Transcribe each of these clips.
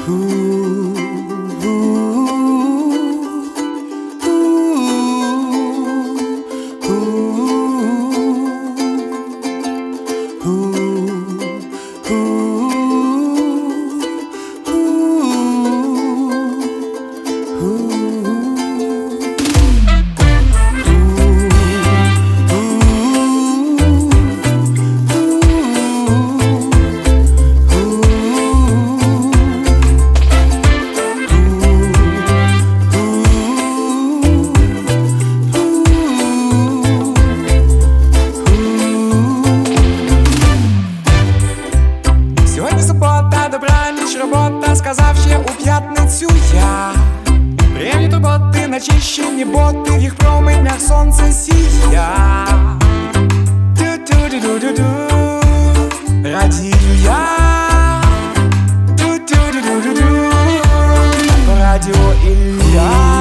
Робота, сказав ще у п'ятницю я. Приємні турботи, начищені боти, в їх променях сонце сія. Ту-ту-ду-ду-ду-ду, радію я. Ту-ту-ду-ду-ду-ду, по радіо Ілля.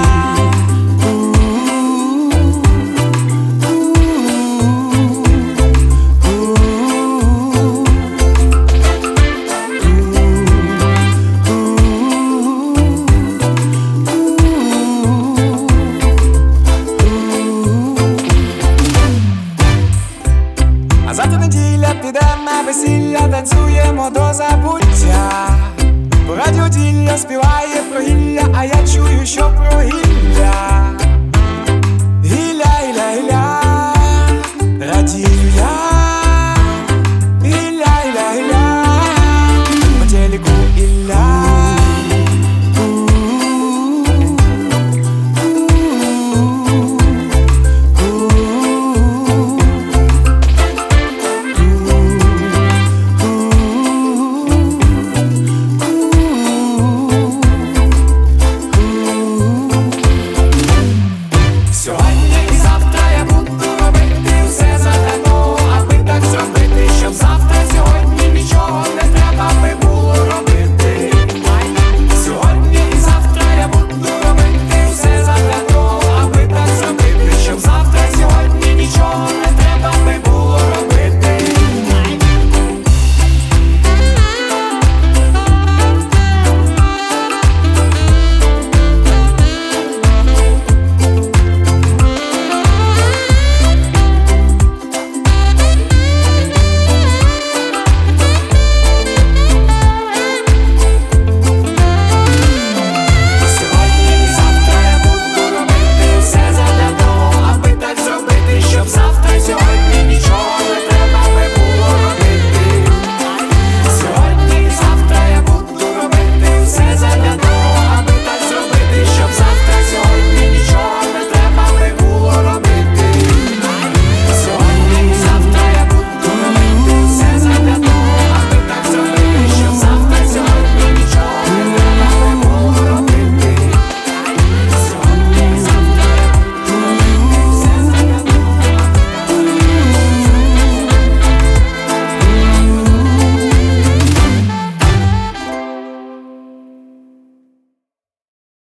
Завтра неділя, підемо на весілля, танцюємо до забуття. По радіо Ділля співає про гілля, а я чую, що про гілля.